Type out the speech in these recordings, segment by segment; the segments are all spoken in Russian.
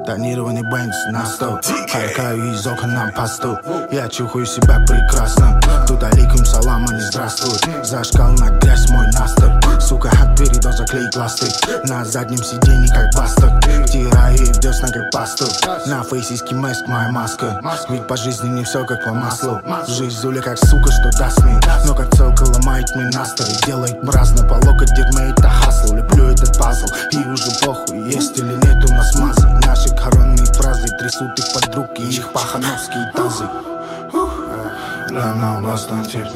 Тонированный бенц на стол. Харкаю из окон на посту. Я чухаю себя прекрасно. Тут алейкум салам, а не здравствуй. Зашкал на грязь мой настр. Сука, от двери до заклеить ласты. На заднем сиденье как бастер. Втираю и в десна как пасту. На фейсиский маск моя маска. Ведь по жизни не все как по маслу. Жизнь зуля как сука, что даст мне. Но как целка ломает мне настр. И делает мразно по локоть дерьма, это хасл. Люблю этот пазл. И уже похуй, есть или нет у нас мазы. Наши коронные фразы трясут их под руки, их пахановские тазы. Бля, на областном тип.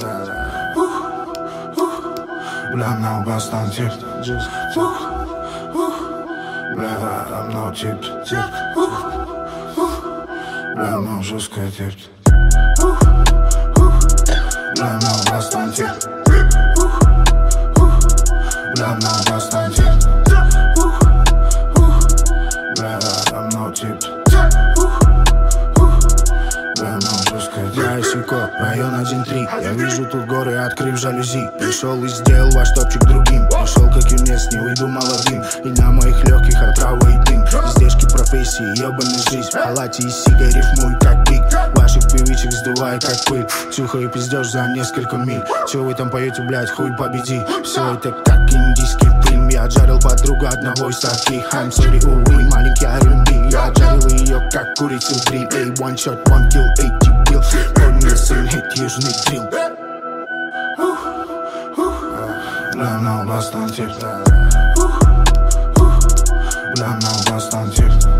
Бля, на областном тип. Бля, там no тип. Бля, no жесткая тип. Бля, на областном тип. Бля, на областном тип. Бля, там no тип. Я Исюко, район 1-3. Я вижу тут горы, открыв жалюзи. Пришел и сделал ваш топчик другим. Пришел как юнец, не уйду молодым. И на моих легких отрава и дым. Издержки профессии, ебаная жизнь. В халате и сигой рифмую как биг. Ваших певичек сдуваю как пыль. Чухаю пиздеж за несколько миль. Че вы там поете, блять, хуй победи. Все это как индийский фильм. Я отжарил подругу одного из таких. I'm sorry, увы, маленький R&B. Я отжарил ее как курицу гриль. Эй, one shot, one kill, 80 bill. Помню сын, хит, южный дрил. Бля, на областном тип. Бля, на областном тип.